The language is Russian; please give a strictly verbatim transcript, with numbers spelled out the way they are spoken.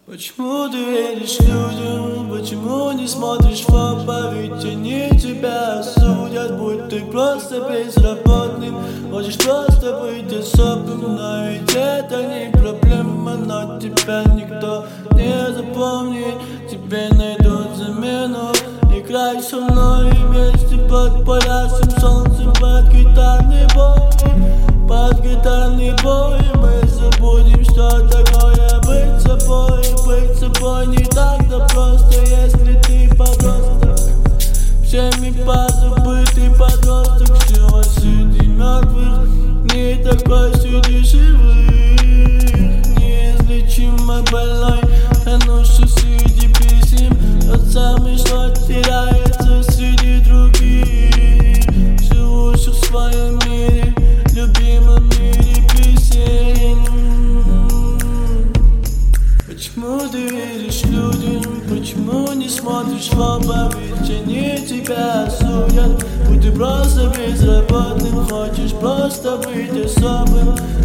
Почему ты веришь людям? Почему не смотришь в оба? Ведь они тебя осудят, будь ты просто безработным. Хочешь просто быть особым, но ведь это не проблема. Но тебя никто не запомнит, тебе найдут замену. Играй со мной вместе под палящим солнцем, под гитарный бой, под гитарный бой. Мы забудем, что такое быть собой. Быть собой не так-то просто, если ты подросток. Всеми позабытый подросток, все среди мертвых, не такой среди живых. Неизлечимо больной, тонувший среди писем. Тот самый, что теряется среди других, живущих в своем мире, любимом мире песен. Почему ты веришь людям? Почему не смотришь в оба? Ведь они тебя осудят, будь ты просто безработным. Хочешь просто быть особым,